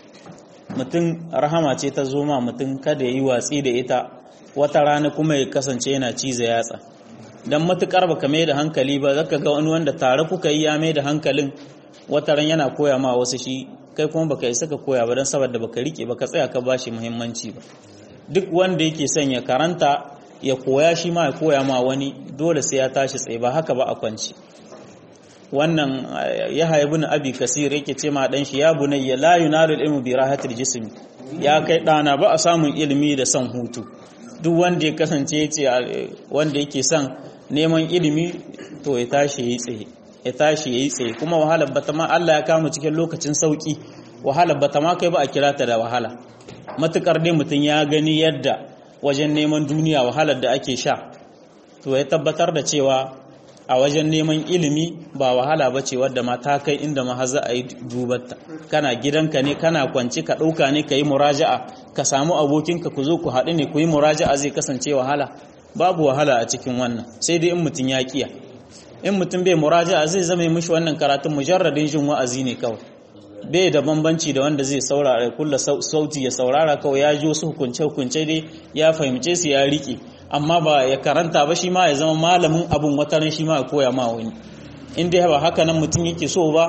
mutum rahama ce ta zo ma mutum kada ya yi watsi da ita wata rana kuma ya kasance yana ciza yatsa dan matukar baka mai da hankali ba zaka ga wani wanda tare kuka yi ya mai da hankalin wata ran yana koya ma wasu shi kai kuma baka yi saka koya ba dan saboda baka rike baka tsaya ka bashi muhimmanci ba duk wanda yake son ya karanta ya koya shi ma ya koya ma wani dole sai ya tashi tsaye ba haka ba a kwanci wannan Yahya ibn Abi Kasir yake ce ma dan shi ya bunayya la yunalu ilmu bi rahatil jism ya kai dana ba a samun ilimi da son hutu duk wanda ya kasance yace wanda yake son neman ilimi to ya tashi yayi tsaye ya tashi yayi tsaye kuma wahalar bata ma Allah ya kama cikin lokacin sauki wahalar bata ma kai ba a kira ta da wahala matukar dai mutun ya gani yadda wajen neman duniya wahalar da ake sha to ya tabbatar da cewa a wajen neman ilimi ba wahala ba ce wadda ma ta kai inda ma za a yi dubarta kana gidanka ne kana kwanci ka ɗauka ne ka yi muraja'a ka samu abokinka ku zo ku haɗu ne ku yi muraja'a zai kasance wahala babu wahala a cikin wannan sai dai in mutum ya kiya in mutum bai muraja'a zai zama mishi wannan karatun mujarradin jin wa'azi ne kawai bai da bambanci da wanda zai saurara kulla sauti ya saurara kawai ya ji wasu hukunce hukunce dai ya fahimce su ya riƙe amma ba ya karanta ba shi ma ya zama malamin abun wataran shi ma ya koya ma wani in dai ba haka nan mutum yake so ba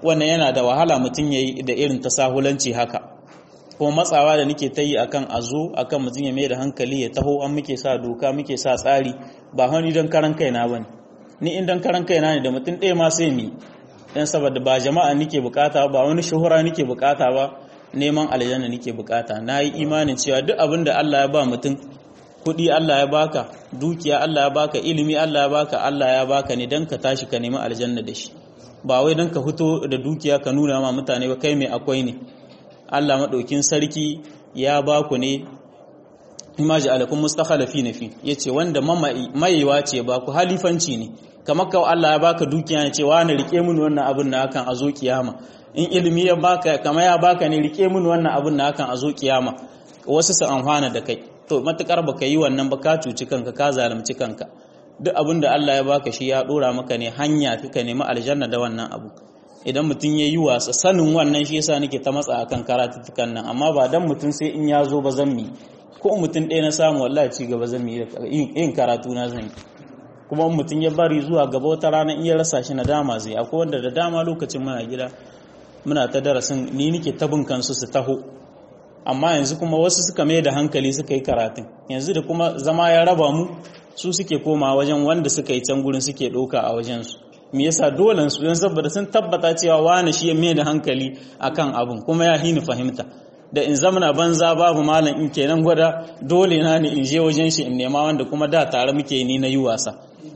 wannan yana da wahala mutum yayi da irin tasahulanci haka. Kuma matsawa da nake ta yi akan azo akan mutum ya mai da hankali ya taho an muke sa doka muke sa tsari ba wani dan karan kaina bane. Ni in dan karan kaina ne da mutum ɗaya ma sai mi dan saboda ba jama'a nake bukata ba wani shuhura nake bukata ba neman aljanna nake bukata. Nayi imanin cewa duk abin da Allah ya ba mutum, kudi Allah ya baka, dukiya Allah ya baka, ilimi Allah ya baka, Allah ya baka ne dan ka tashi ka nemi aljanna da shi, ba wai dan ka fito da dukiya ka nuna ma mutane ba kai mai akwai ne. Allah madaukin sarki ya baku ne ima ja'alakum mustakhlifina fi, yace wanda maiwa ce ba ku halifanci ne. Kamar kawai Allah ya baka dukiya ne cewa na rike mun wannan abun na akan azo kiyama. In ilimi ya baka kamar ya baka ne rike mun wannan abun na akan azo kiyama, wasu su amfana da kai. To matukar baka yi wannan ba ka cuci kanka, ka zalunci kanka. Duk abin da Allah ya baka shi ya dora maka ne hanya kika nemi aljanna da wannan abu. Idan mutum ya yi wasa sanin wannan shi yasa nake ta matsa akan karatuttukan nan, amma ba dan mutum sai in ya zo ba zan mi ko mutum ɗaya na samu wallahi ci gaba zan mi yin karatu na zan yi. Kuma mutum ya bari zuwa gaba wata rana in ya rasa shi na dama zai. Akwai wanda da dama lokacin muna gida muna ta darasin ni nike tabin kansu su taho, amma yanzu kuma wasu suka mai da hankali suka yi karatun, yanzu da kuma zama ya raba mu su suke koma wajen wanda suka yi can gurin suke ɗauka a wajensu. Me yasa dolan su yan saboda sun tabbata cewa wani shi ya mai da hankali akan abun kuma ya hini fahimta. Da in zamana banza babu malam in kenan gwada dole na ne in je wajen shi in nema wanda kuma da tare muke ni na yi wasa.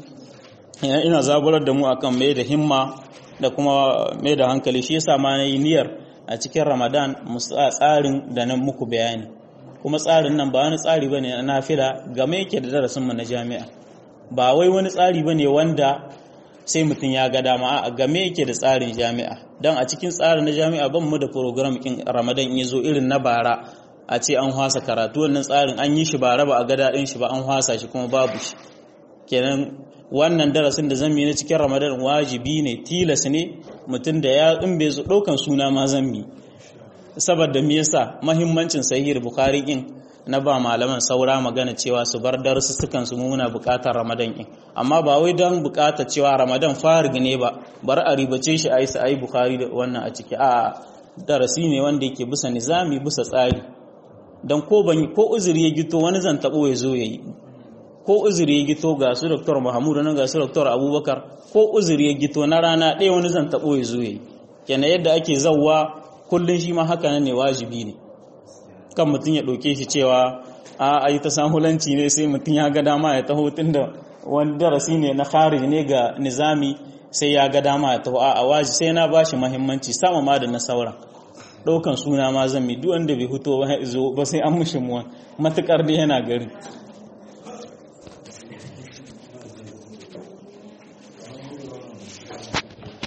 Ina zaburar da mu akan mai da himma da kuma mai da hankali, shi yasa ma nayi niyyar a cikin Ramadan mu tsarin da nan muku bayani. Kuma tsarin nan ba wani tsari bane na nafila game yake da darasin mu na jami'a, ba wai wani tsari bane wanda sai mutum ya ga dama, a game yake da tsarin jami'a. Dan a cikin tsarin na jami'a ban mu da program kin Ramadan in yazo irin na bara a ce an hwasa karatu, wannan tsarin an yi shi bara ba a ga dadin shi ba, an hwasa shi kuma babu shi. Kenan wannan darasin da zan yi na cikin Ramadan wajibi ne, tilas ne mutum da ya in bai zo daukan suna ma zan yi. Saboda me yasa muhimmancin sahih Bukhari din na ba malaman saura magana cewa su bar darussukan su muna bukatar Ramadan din, amma ba wai dan bukatar cewa Ramadan farig ne ba bar a ribace shi ayi sai Bukhari da wannan a ciki. A darasi ne wanda yake bisa nizami, bisa tsari. Dan ko ban ko uzuri ya gito wani zan tabo ya zo yayi, ko uzuri ya gito ga su Dr. Mahmud nan ga su Dr. Abubakar, ko uzuri ya gito na rana ɗaya wani zan tabo ya zo yayi. Kenan yadda ake zawwa kullun shi ma haka ne, wajibi ne. Kan mutum ya ɗauke shi cewa a ayi ta sahulanci ne sai mutum ya ga dama ya taho, tunda wani darasi ne na kharij ne ga nizami sai ya ga dama ya taho. A waji sai na bashi muhimmanci sama ma da na sauran. Ɗaukan suna ma zan mi duk wanda bai fito ba zo ba sai an mushi muwa matukar da yana gari.